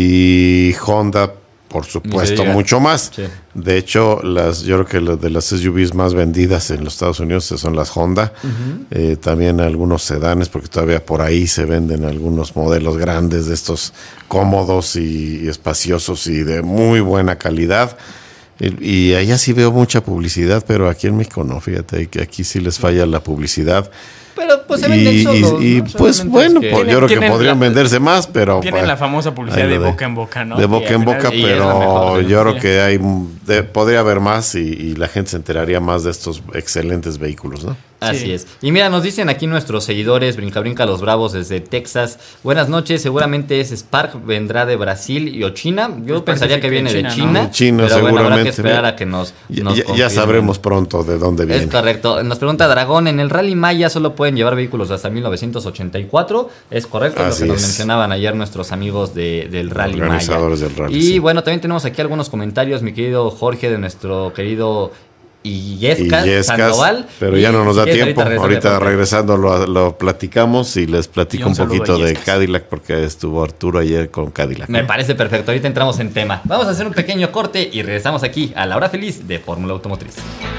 y Honda, por supuesto, mucho más. Sí. De hecho, las, yo creo que las de las S U Vs más vendidas en los Estados Unidos son las Honda. Uh-huh. Eh, también algunos sedanes, porque todavía por ahí se venden algunos modelos grandes de estos cómodos y, y espaciosos y de muy buena calidad. Y, y allá sí veo mucha publicidad, pero aquí en México no, fíjate, que aquí sí les falla la publicidad. Pero pues se venden y, solos, y, ¿no? y pues bueno, que pues, yo creo que podrían la, venderse más, pero tienen pues, la famosa publicidad de, de boca en boca, ¿no? De boca en boca, final, pero mejor, yo creo sí. que hay de, podría haber más y, y la gente se enteraría más de estos excelentes vehículos, ¿no? Así sí. es. Y mira, nos dicen aquí nuestros seguidores, Brinca Brinca los Bravos desde Texas. Buenas noches, seguramente es Spark, vendrá de Brasil y o China. Yo pues pensaría que viene China, de China. ¿no? China, pero seguramente. Bueno, habrá que esperar a que nos, nos ya, ya sabremos pronto de dónde viene. Es correcto. Nos pregunta Dragón, en el Rally Maya solo pueden llevar vehículos hasta mil novecientos ochenta y cuatro. Es correcto, Así lo que es. nos mencionaban ayer nuestros amigos de, del Rally Organizadores Maya. Del rally, y sí. bueno, también tenemos aquí algunos comentarios, mi querido Jorge, de nuestro querido Illescas, Sandoval. Pero y, ya no nos da si tiempo. Ahorita, ahorita regresando lo, lo platicamos y les platico un, un poquito de Cadillac, porque estuvo Arturo ayer con Cadillac. Me parece perfecto. Ahorita entramos en tema. Vamos a hacer un pequeño corte y regresamos aquí a la hora feliz de Fórmula Automotriz.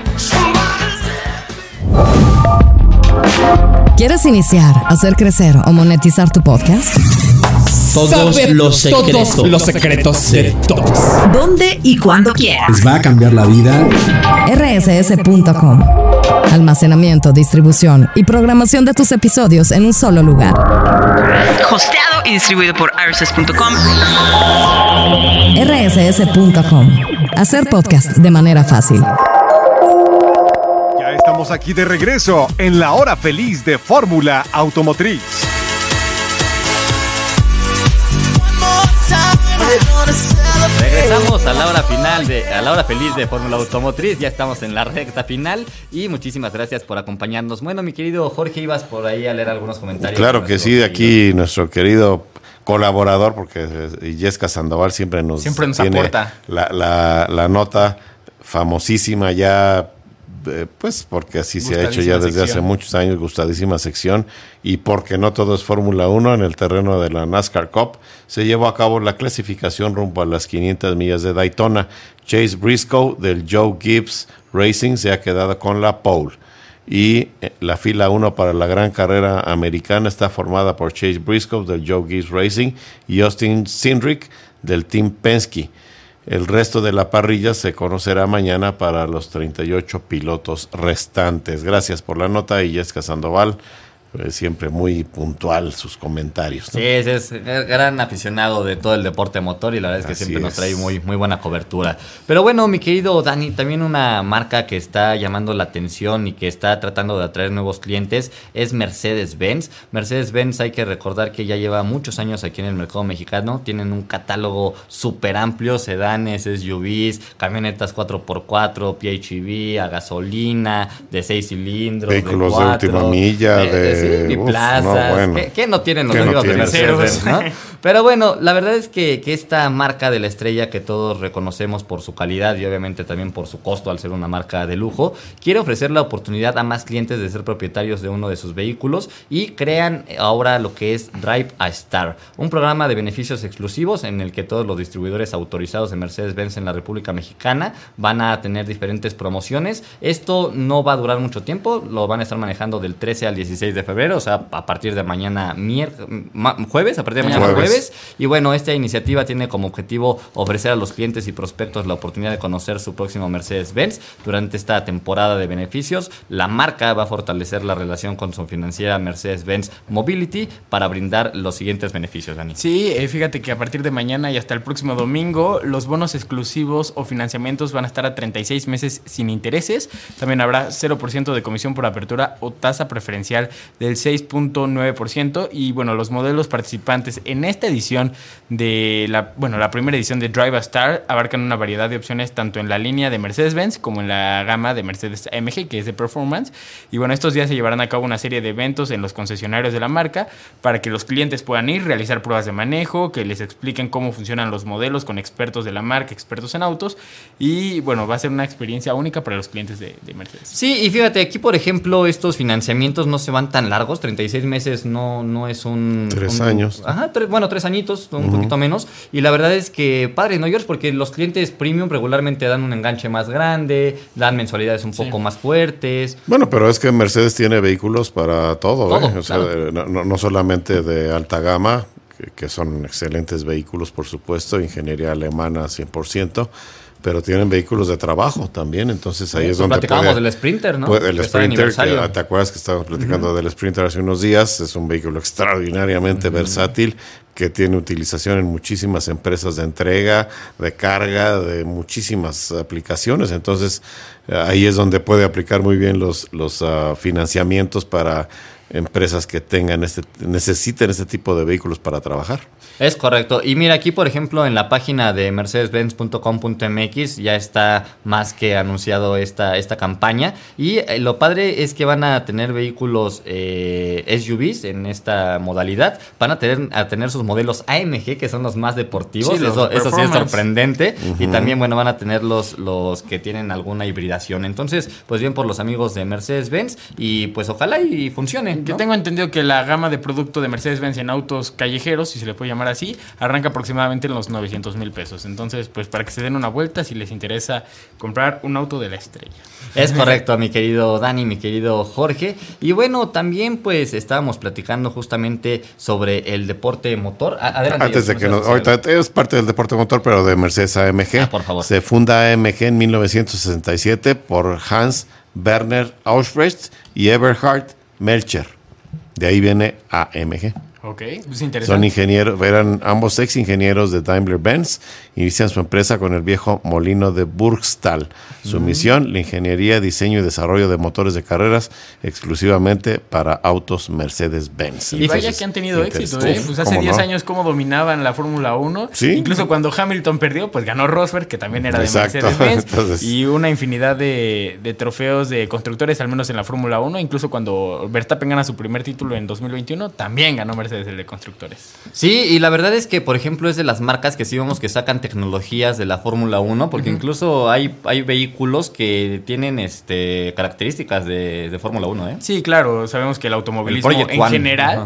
¿Quieres iniciar, hacer crecer o monetizar tu podcast? Todos Saber los secretos, todos los secretos de todos. ¿Dónde y cuándo quieras? Les va a cambiar la vida. R S S punto com. Almacenamiento, distribución y programación de tus episodios en un solo lugar. Hosteado y distribuido por R S S punto com. R S S punto com. Hacer podcast de manera fácil. Ya estamos aquí de regreso en la hora feliz de Fórmula Automotriz. Regresamos a la hora final de a la hora feliz de Fórmula Automotriz. Ya estamos en la recta final y muchísimas gracias por acompañarnos. Bueno, mi querido Jorge, ibas por ahí a leer algunos comentarios. Claro que sí, de aquí nuestro querido colaborador, porque Illescas Sandoval siempre nos, siempre nos tiene aporta la, la, la nota famosísima ya. Eh, pues porque así se ha hecho ya desde sección. Hace muchos años, gustadísima sección, y porque no todo es Fórmula uno. En el terreno de la NASCAR Cup se llevó a cabo la clasificación rumbo a las quinientas millas de Daytona. Chase Briscoe del Joe Gibbs Racing se ha quedado con la pole, Y la fila uno para la gran carrera americana está formada por Chase Briscoe del Joe Gibbs Racing y Austin Cindric del Team Penske. El resto de la parrilla se conocerá mañana para los treinta y ocho pilotos restantes. Gracias por la nota, y Jessica Sandoval. Eh, siempre muy puntual sus comentarios, ¿no? Sí, es, es gran aficionado de todo el deporte motor y la verdad es que Así siempre nos es. trae muy, muy buena cobertura. Pero bueno, mi querido Dani, también una marca que está llamando la atención y que está tratando de atraer nuevos clientes es Mercedes-Benz. Mercedes-Benz, hay que recordar que ya lleva muchos años aquí en el mercado mexicano. Tienen un catálogo súper amplio, sedanes, S U Vs, camionetas cuatro por cuatro, P H E V, a gasolina, de seis cilindros, vehículos de, de cuatro, última milla, de, de... Sí, y Uf, plazas, no, bueno. ¿Qué, qué no tienen los ¿Qué no amigos de tienen? Mercedes, ¿no? Pero bueno, la verdad es que, que esta marca de la estrella que todos reconocemos por su calidad y obviamente también por su costo al ser una marca de lujo, quiere ofrecer la oportunidad a más clientes de ser propietarios de uno de sus vehículos y crean ahora lo que es Drive a Star, un programa de beneficios exclusivos en el que todos los distribuidores autorizados de Mercedes-Benz en la República Mexicana van a tener diferentes promociones. Esto no va a durar mucho tiempo, lo van a estar manejando del trece al dieciséis de febrero, o sea, a partir de mañana miércoles, jueves, a partir de mañana jueves. jueves. Y bueno, esta iniciativa tiene como objetivo ofrecer a los clientes y prospectos la oportunidad de conocer su próximo Mercedes-Benz durante esta temporada de beneficios. La marca va a fortalecer la relación con su financiera Mercedes-Benz Mobility para brindar los siguientes beneficios, Dani. Sí, eh, fíjate que a partir de mañana y hasta el próximo domingo, los bonos exclusivos o financiamientos van a estar a treinta y seis meses sin intereses. También habrá cero por ciento de comisión por apertura o tasa preferencial del seis punto nueve por ciento. Y bueno, los modelos participantes en esta edición de la, bueno, la primera edición de Drive a Star abarcan una variedad de opciones tanto en la línea de Mercedes-Benz como en la gama de Mercedes-A M G, que es de Performance. Y bueno, estos días se llevarán a cabo una serie de eventos en los concesionarios de la marca para que los clientes puedan ir, realizar pruebas de manejo, que les expliquen cómo funcionan los modelos con expertos de la marca, expertos en autos. Y bueno, va a ser una experiencia única para los clientes de, de Mercedes. Sí, y fíjate, aquí por ejemplo estos financiamientos no se van tan largos, treinta y seis meses no, no es un... Tres un, años. Ajá, tres, bueno, tres añitos, un Uh-huh. poquito menos. Y la verdad es que padre, ¿no, George? Porque los clientes premium regularmente dan un enganche más grande, dan mensualidades un poco sí. más fuertes. Bueno, pero es que Mercedes tiene vehículos para todo, todo ¿eh? O sea, claro. no, no solamente de alta gama, que, que son excelentes vehículos, por supuesto, ingeniería alemana cien por ciento, pero tienen vehículos de trabajo también, entonces ahí sí, es donde platicábamos puede, del Sprinter, ¿no? Puede, el Sprinter, que, ¿te acuerdas que estábamos platicando uh-huh. del Sprinter hace unos días? Es un vehículo extraordinariamente uh-huh. versátil, que tiene utilización en muchísimas empresas de entrega, de carga, de muchísimas aplicaciones. Entonces, ahí es donde puede aplicar muy bien los, los uh, financiamientos para empresas que tengan este, necesiten este tipo de vehículos para trabajar. Es correcto. Y mira, aquí por ejemplo en la página de mercedes benz punto com punto m x ya está más que anunciado esta, esta campaña. Y eh, lo padre es que van a tener vehículos eh, S U Vs en esta modalidad. Van a tener, a tener sus modelos A M G, que son los más deportivos. Sí, eso, eso sí es sorprendente. Uh-huh. Y también, bueno, van a tener los, los que tienen alguna hibridación. Entonces, pues bien por los amigos de Mercedes-Benz. Y pues ojalá y funcione, ¿no? Yo tengo entendido que la gama de producto de Mercedes-Benz en autos callejeros, si se le puede llamar así, arranca aproximadamente en los novecientos mil pesos. Entonces, pues para que se den una vuelta si les interesa comprar un auto de la estrella. Es correcto, mi querido Dani, mi querido Jorge. Y bueno, también pues estábamos platicando justamente sobre el deporte motor. Adelante. Antes de que nos, ahorita es parte del deporte motor, pero de Mercedes A M G. Ah, por favor. Se funda A M G en mil novecientos sesenta y siete por Hans Werner Ausbrecht y Eberhard Melcher. De ahí viene A M G. Ok, pues interesante. Son ingenieros, eran ambos ex ingenieros de Daimler-Benz. Inician su empresa con el viejo molino de Burgstall. Su mm. misión, la ingeniería, diseño y desarrollo de motores de carreras exclusivamente para autos Mercedes-Benz. Y vaya que han tenido éxito, ¿eh? Pues hace diez no? años cómo dominaban la Fórmula uno. ¿Sí? Incluso cuando Hamilton perdió, pues ganó Rosberg, que también era Exacto. de Mercedes-Benz. Entonces, y una infinidad de, de trofeos de constructores, al menos en la Fórmula uno. Incluso cuando Verstappen gana su primer título en dos mil veintiuno, también ganó Mercedes el de constructores. Sí, y la verdad es que, por ejemplo, es de las marcas que sí vemos que sacan tecnologías de la Fórmula uno, porque uh-huh. incluso hay, hay vehículos que tienen este características de, de Fórmula uno, ¿eh? Sí, claro, sabemos que el automovilismo el en One. general... Uh-huh.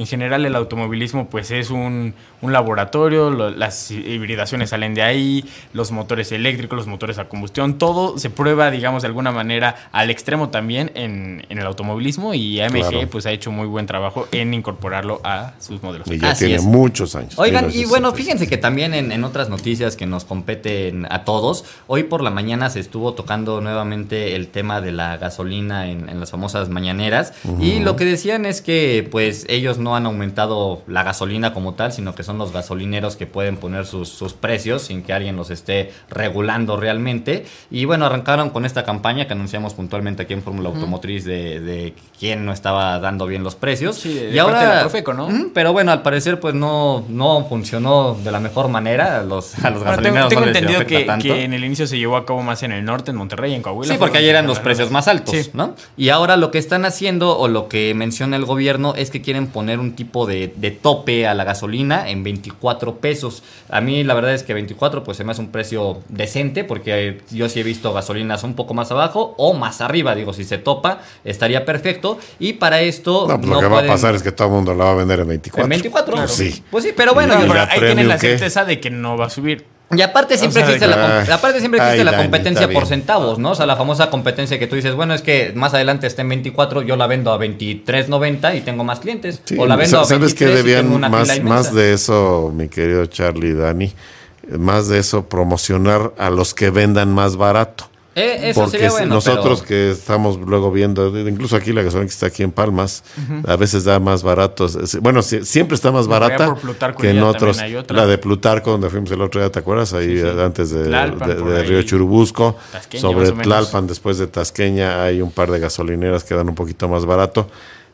En general el automovilismo pues es un, un laboratorio, lo, las hibridaciones salen de ahí, los motores eléctricos, los motores a combustión, todo se prueba, digamos, de alguna manera al extremo también en, en el automovilismo, y A M G claro. pues ha hecho muy buen trabajo en incorporarlo a sus modelos. Y ya Así tiene es. muchos años. Oigan, y bueno, fíjense que también en, en otras noticias que nos competen a todos, hoy por la mañana se estuvo tocando nuevamente el tema de la gasolina en, en las famosas mañaneras, uh-huh. y lo que decían es que pues ellos no han aumentado la gasolina como tal, sino que son los gasolineros que pueden poner sus, sus precios sin que alguien los esté regulando realmente. Y bueno, arrancaron con esta campaña que anunciamos puntualmente aquí en Fórmula uh-huh. Automotriz de, de quién no estaba dando bien los precios. Sí, de y ahora parte de la Profeco, ¿no? Uh-huh, pero bueno, al parecer pues no, no funcionó de la mejor manera. A los, a los bueno, gasolineros tengo, tengo no les entendido que, tanto. que en el inicio se llevó a cabo más en el norte, en Monterrey, en Coahuila. Sí, porque ayer eran los precios más altos, sí. ¿no? Y ahora lo que están haciendo, o lo que menciona el gobierno, es que quieren poner un tipo de, de tope a la gasolina en veinticuatro pesos. A mí la verdad es que veinticuatro pues se me hace un precio decente, porque yo sí he visto gasolinas un poco más abajo o más arriba. Digo, si se topa estaría perfecto, y para esto no, pues no lo que pueden... va a pasar es que todo el mundo la va a vender en veinticuatro. ¿En veinticuatro? Claro. Sí. Pues sí, pero bueno, no, yo, pero ahí tienen la ¿qué? certeza de que no va a subir. Y aparte siempre o sea, existe la, ay, aparte siempre existe ay, la Dani, competencia por bien. centavos, ¿no? O sea, la famosa competencia que tú dices, bueno, es que más adelante está en veinticuatro, yo la vendo a veintitrés noventa y tengo más clientes. Sí, o la vendo a ¿sabes qué veintitrés debían y tengo una más, fila inmensa? más de eso, mi querido Charlie y Dani? Más de eso, promocionar a los que vendan más barato. Eh, eso Porque sería bueno, nosotros pero... que estamos luego viendo, incluso aquí la gasolina que está aquí en Palmas, uh-huh. a veces da más barato. Bueno, si, siempre está más barata que en otros. La de Plutarco, donde fuimos el otro día, ¿te acuerdas? Ahí sí, sí. antes de, Tlalpan, de, de Río Churubusco. Tasqueña, sobre Tlalpan, después de Tasqueña, hay un par de gasolineras que dan un poquito más barato.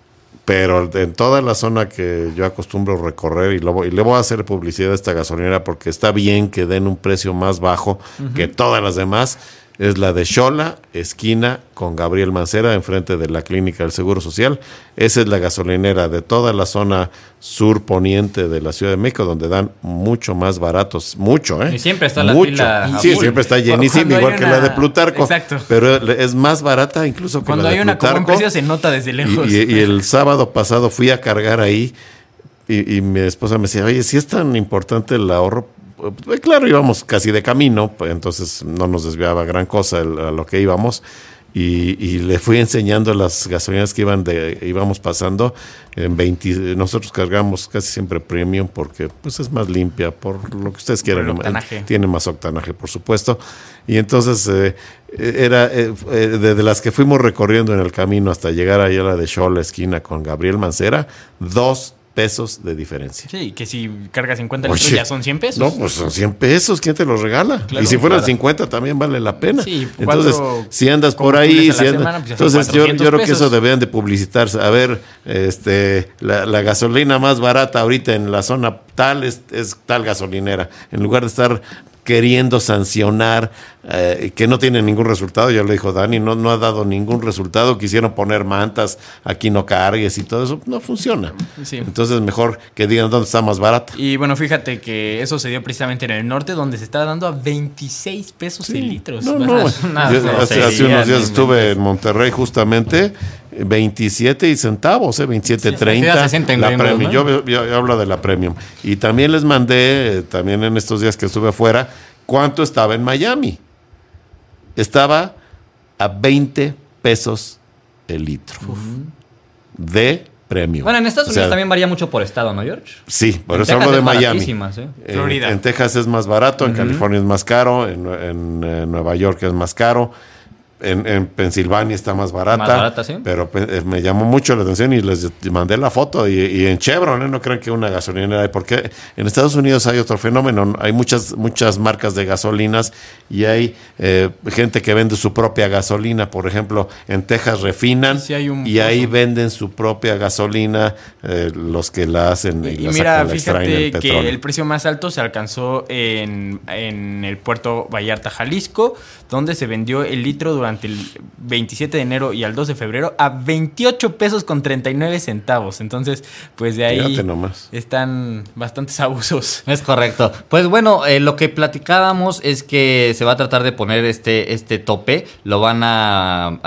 Pero en toda la zona que yo acostumbro recorrer, y, lo, y le voy a hacer publicidad a esta gasolinera porque está bien que den un precio más bajo uh-huh. que todas las demás, es la de Xola, esquina con Gabriel Mancera, enfrente de la Clínica del Seguro Social. Esa es la gasolinera de toda la zona sur poniente de la Ciudad de México, donde dan mucho más baratos, mucho, ¿eh? Y siempre está la mucho. fila. Sí, siempre está llenísima, igual que una... la de Plutarco. Exacto. Pero es más barata incluso que Cuando la de Plutarco. Cuando hay una con buen precio se nota desde lejos. Y, y, y el sábado pasado fui a cargar ahí y, y mi esposa me decía, oye, si es tan importante el ahorro. Pues claro, íbamos casi de camino, pues entonces no nos desviaba gran cosa el, a lo que íbamos, y, y le fui enseñando las gasolineras que iban de, íbamos pasando en veinte. Nosotros cargamos casi siempre premium porque pues es más limpia, por lo que ustedes quieran, tiene más octanaje, por supuesto. Y entonces eh, era eh, de las que fuimos recorriendo en el camino hasta llegar allá a la de Xola, esquina con Gabriel Mancera, dos pesos de diferencia. Sí, que si cargas cincuenta litros ya son cien pesos. No, pues son cien pesos, ¿quién te los regala? Claro, y si fueran claro. cincuenta también vale la pena. Sí, entonces, si andas por ahí, si andas, semana, pues entonces yo, yo creo que eso deberían de publicitarse. A ver, este, la, la gasolina más barata ahorita en la zona tal es, es tal gasolinera. En lugar de estar queriendo sancionar, eh, que no tiene ningún resultado, ya lo dijo Dani, no, no ha dado ningún resultado. Quisieron poner mantas, aquí no cargues y todo eso, no funciona. Sí. Entonces mejor que digan dónde está más barata. Y bueno, fíjate que eso se dio precisamente en el norte, donde se está dando a veintiséis pesos sí. el litro. No, no, yo, hace, hace unos días estuve en Monterrey justamente, veintisiete y centavos, eh, veintisiete treinta. Sí, la premium, ¿no? yo, yo, yo hablo de la premium. Y también les mandé, también en estos días que estuve afuera, cuánto estaba en Miami. Estaba a veinte pesos el litro Uf. de premium. Bueno, en Estados Unidos o sea, también varía mucho por estado, ¿no, George? Sí, por en eso hablo de Miami. ¿sí? En, Florida. En Texas es más barato, en uh-huh. California es más caro, en, en, en Nueva York es más caro. En, en Pensilvania está más barata, más barata ¿sí? pero eh, me llamó mucho la atención y les mandé la foto. Y, y en Chevron, ¿eh? No crean que una gasolinera hay, porque en Estados Unidos hay otro fenómeno. Hay muchas muchas marcas de gasolinas y hay eh, gente que vende su propia gasolina. Por ejemplo, en Texas refinan sí, hay un y pozo. Ahí venden su propia gasolina, eh, los que la hacen y, y la mira, sacan, la fíjate el que el precio más alto se alcanzó en, en el puerto Vallarta, Jalisco, donde se vendió el litro durante durante el veintisiete de enero y al dos de febrero a veintiocho pesos con treinta y nueve centavos. Entonces, pues de ahí están bastantes abusos. Es correcto. Pues bueno, eh, lo que platicábamos es que se va a tratar de poner este, este tope. Lo van a,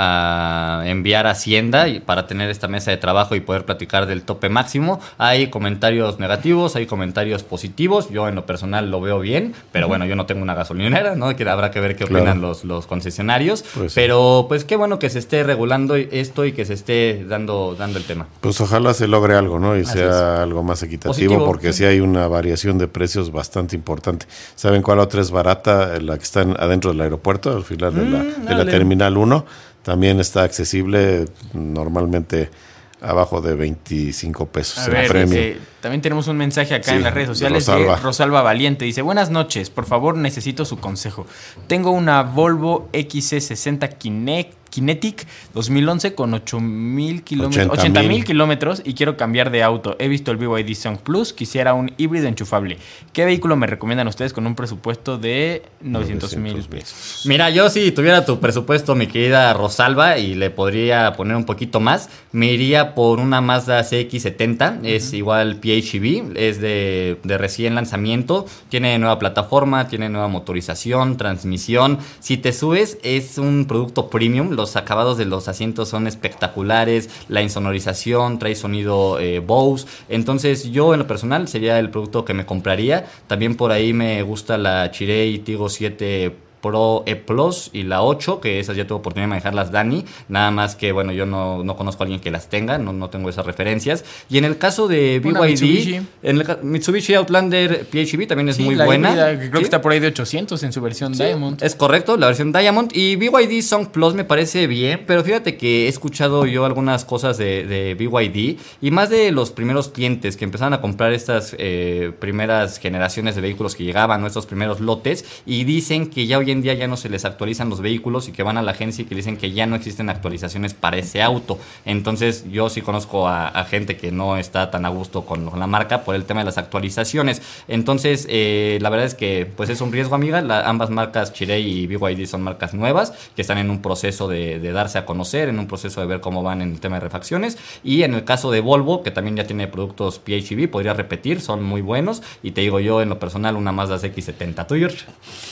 a enviar a Hacienda para tener esta mesa de trabajo y poder platicar del tope máximo. Hay comentarios negativos, hay comentarios positivos. Yo en lo personal lo veo bien, pero bueno, yo no tengo una gasolinera, ¿no? Que habrá que ver qué opinan claro. los, los concesionarios. Pues pero pues qué bueno que se esté regulando esto y que se esté dando, dando el tema. Pues ojalá se logre algo, ¿no? Y Así sea es. algo más equitativo, Positivo, porque sí. sí hay una variación de precios bastante importante. ¿Saben cuál otra es barata? La que está adentro del aeropuerto, al final de la, mm, de la Terminal uno. También está accesible, normalmente abajo de veinticinco pesos. A ver, eh, también tenemos un mensaje acá sí, en las redes sociales Rosalba. de Rosalba Valiente. Dice, buenas noches, por favor necesito su consejo. Tengo una Volvo X C sesenta Kinect Kinetic dos mil once con ocho mil kilómetros, ochenta mil kilómetros y quiero cambiar de auto. He visto el B Y D Song Plus, quisiera un híbrido enchufable. ¿Qué vehículo me recomiendan ustedes con un presupuesto de novecientos mil pesos? Mira, yo si tuviera tu presupuesto, mi querida Rosalba, y le podría poner un poquito más, me iría por una Mazda C X setenta. Uh-huh. Es igual P H E V, es de, de recién lanzamiento, tiene nueva plataforma, tiene nueva motorización, transmisión. Si te subes, es un producto premium. Los acabados de los asientos son espectaculares, la insonorización, trae sonido eh, Bose. Entonces yo en lo personal sería el producto que me compraría. También por ahí me gusta la Chery Tiggo siete Pro E Plus y la ocho, que esas ya tuve oportunidad de manejarlas Dani, nada más que bueno, yo no, no conozco a alguien que las tenga, no, no tengo esas referencias. Y en el caso de B Y D, Mitsubishi. En el Mitsubishi Outlander P H E V también es sí, muy la buena. Híbrida, que creo ¿sí? que está por ahí de ochocientos en su versión sí, Diamond. Es correcto, la versión Diamond. Y B Y D Song Plus me parece bien, pero fíjate que he escuchado yo algunas cosas de, de B Y D y más de los primeros clientes que empezaron a comprar estas eh, primeras generaciones de vehículos que llegaban, ¿no? Estos primeros lotes, y dicen que ya hoy en día ya no se les actualizan los vehículos y que van a la agencia y que dicen que ya no existen actualizaciones para ese auto. Entonces yo sí conozco a, a gente que no está tan a gusto con, con la marca por el tema de las actualizaciones. Entonces eh, la verdad es que pues es un riesgo, amiga. La, ambas marcas, Chery y B Y D, son marcas nuevas que están en un proceso de, de darse a conocer, en un proceso de ver cómo van en el tema de refacciones. Y en el caso de Volvo, que también ya tiene productos P H E V, podría repetir, son muy buenos. Y te digo yo, en lo personal, una Mazda C X setenta. ¿Tú, George?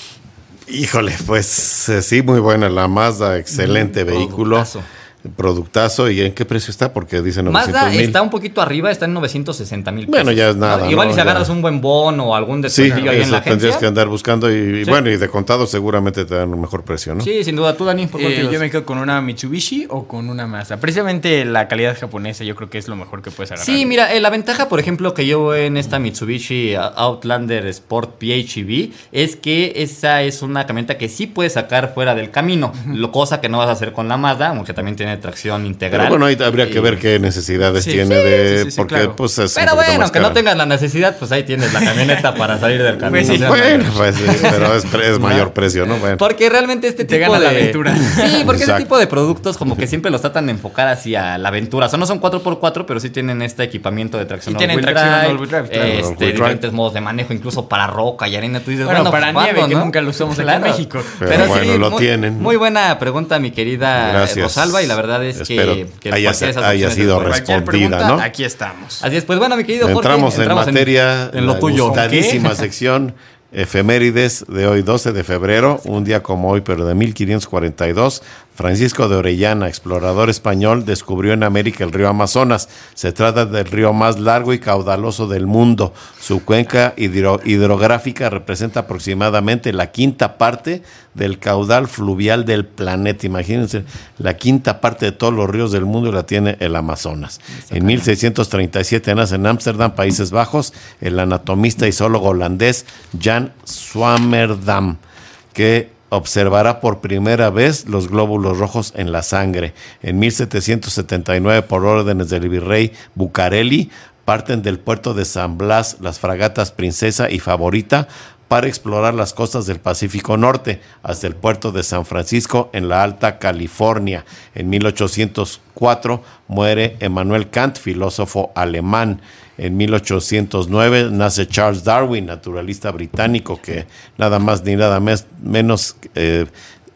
Híjole, pues eh, sí, muy buena la Mazda, excelente mm, vehículo. Productazo. Productazo. ¿Y en qué precio está? Porque dicen novecientos mil. Mazda está un poquito arriba, está en novecientos sesenta mil pesos. Bueno, ya es nada. ¿no? Igual ¿no? y si agarras ya un buen bono o algún descuento sí, ahí en la agencia. Tendrías que andar buscando y, y ¿sí? bueno, y de contado seguramente te dan un mejor precio, ¿no? Sí, sin duda. ¿Tú, Dani? ¿Por eh, yo me quedo con una Mitsubishi o con una Mazda. Precisamente la calidad japonesa yo creo que es lo mejor que puedes agarrar. Sí, mira, eh, la ventaja, por ejemplo, que yo veo en esta Mitsubishi Outlander Sport P H E V es que esa es una camioneta que sí puedes sacar fuera del camino, uh-huh. lo cosa que no vas a hacer con la Mazda, aunque también tiene tracción integral. Pero bueno, ahí habría que ver qué necesidades sí, tiene sí, de... Sí, sí, porque claro. pues es pero bueno, aunque no tengas la necesidad, pues ahí tienes la camioneta para salir del camino. Pues sí, bueno, pues sí, pero es, es mayor precio, ¿no? Bueno. Porque realmente este Te tipo gana de... la aventura. Sí, porque Exacto. este tipo de productos como que siempre los tratan de enfocar hacia la aventura. O sea, no son cuatro por cuatro, pero sí tienen este equipamiento de tracción all-wheel drive. Tracción all-wheel drive, claro. Este, diferentes modos de manejo, incluso para roca y arena. Tú dices, bueno, bueno para pues, nieve, ¿cuándo, que no? nunca lo usamos claro. aquí en México. Pero, pero bueno, sí, lo muy, tienen. Muy buena pregunta, mi querida Gracias. Rosalba, y la verdad es Espero que... que haya, haya sido respondida, ¿no? Aquí estamos. Así es, pues bueno, mi querido Jorge. Entramos, entramos en materia, en, en lo la tuyo. gustadísima sección efemérides de hoy, doce de febrero, un día como hoy, pero de mil quinientos cuarenta y dos, Francisco de Orellana, explorador español, descubrió en América el río Amazonas. Se trata del río más largo y caudaloso del mundo. Su cuenca hidro, hidrográfica representa aproximadamente la quinta parte del caudal fluvial del planeta. Imagínense, la quinta parte de todos los ríos del mundo la tiene el Amazonas. En mil seiscientos treinta y siete nace en Ámsterdam, Países Bajos, el anatomista y zoólogo holandés Jan Swammerdam, que observará por primera vez los glóbulos rojos en la sangre. En mil setecientos setenta y nueve, por órdenes del virrey Bucareli, parten del puerto de San Blas las fragatas Princesa y Favorita para explorar las costas del Pacífico Norte hasta el puerto de San Francisco en la Alta California. En mil ochocientos cuatro muere Emmanuel Kant, filósofo alemán. En mil ochocientos nueve nace Charles Darwin, naturalista británico, que nada más ni nada mes, menos eh,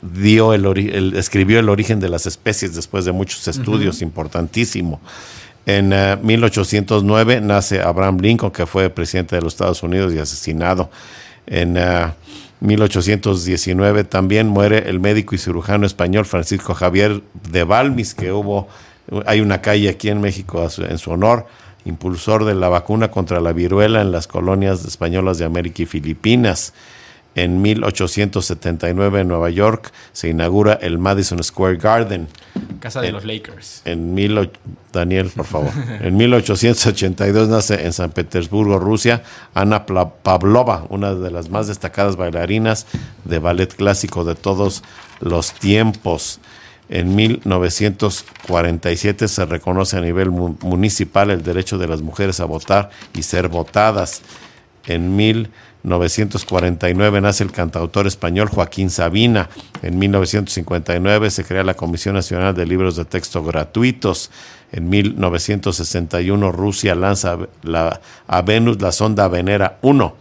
dio el, ori- el escribió El origen de las especies después de muchos estudios, uh-huh. importantísimo. En uh, mil ochocientos nueve nace Abraham Lincoln, que fue presidente de los Estados Unidos y asesinado. En uh, mil ochocientos diecinueve también muere el médico y cirujano español Francisco Javier de Balmis, que hubo, hay una calle aquí en México en su honor, impulsor de la vacuna contra la viruela en las colonias españolas de América y Filipinas. En mil ochocientos setenta y nueve en Nueva York se inaugura el Madison Square Garden. Casa de en, los Lakers. En mil, Daniel, por favor. En mil ochocientos ochenta y dos nace en San Petersburgo, Rusia, Ana Pavlova, una de las más destacadas bailarinas de ballet clásico de todos los tiempos. En mil novecientos cuarenta y siete se reconoce a nivel mu- municipal el derecho de las mujeres a votar y ser votadas. En mil novecientos cuarenta y nueve nace el cantautor español Joaquín Sabina. En mil novecientos cincuenta y nueve se crea la Comisión Nacional de Libros de Texto Gratuitos. En mil novecientos sesenta y uno Rusia lanza la, a Venus la sonda Venera uno.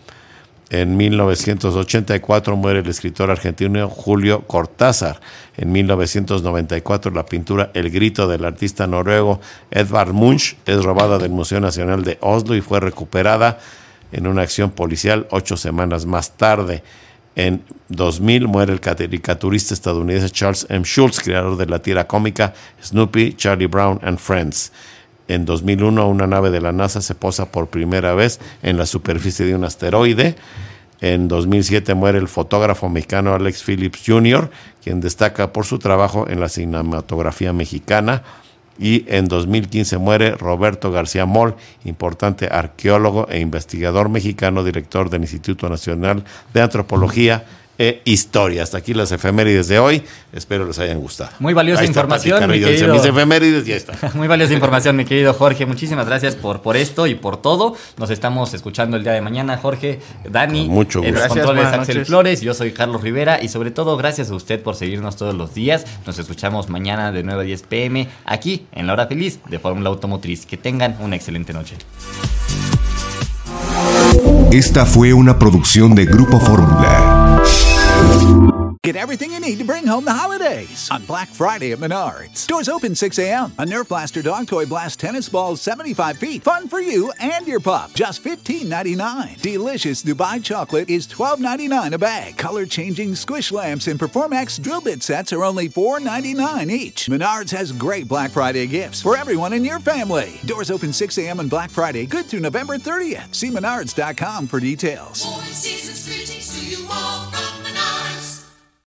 En mil novecientos ochenta y cuatro muere el escritor argentino Julio Cortázar. En mil novecientos noventa y cuatro la pintura El grito del artista noruego Edvard Munch es robada del Museo Nacional de Oslo y fue recuperada en una acción policial ocho semanas más tarde. En dos mil muere el caricaturista estadounidense Charles M. Schulz, creador de la tira cómica Snoopy, Charlie Brown and Friends. En dos mil uno una nave de la NASA se posa por primera vez en la superficie de un asteroide. En dos mil siete muere el fotógrafo mexicano Alex Phillips junior, quien destaca por su trabajo en la cinematografía mexicana. Y en dos mil quince muere Roberto García Moll, importante arqueólogo e investigador mexicano, director del Instituto Nacional de Antropología e Historia. Hasta aquí las efemérides de hoy. Espero les hayan gustado. Muy valiosa información, mi querido. Mis efemérides, ya está. Muy valiosa información, mi querido Jorge. Muchísimas gracias por, por esto y por todo. Nos estamos escuchando el día de mañana, Jorge, Dani. Con mucho gusto. En los Gracias, controles, buenas Axel noches. Flores. Yo soy Carlos Rivera y sobre todo gracias a usted por seguirnos todos los días. Nos escuchamos mañana de nueve a diez pm aquí en La Hora Feliz de Fórmula Automotriz. Que tengan una excelente noche. Esta fue una producción de Grupo Fórmula. Get everything you need to bring home the holidays on Black Friday at Menards. Doors open six a.m. A Nerf Blaster dog toy blast tennis balls seventy-five feet. Fun for you and your pup. Just fifteen ninety-nine. Delicious Dubai chocolate is twelve ninety-nine a bag. Color-changing squish lamps and Performax drill bit sets are only four ninety-nine each. Menards has great Black Friday gifts for everyone in your family. Doors open six a.m. on Black Friday. Good through November thirtieth. See menards dot com for details. Four seasons greetings to you all.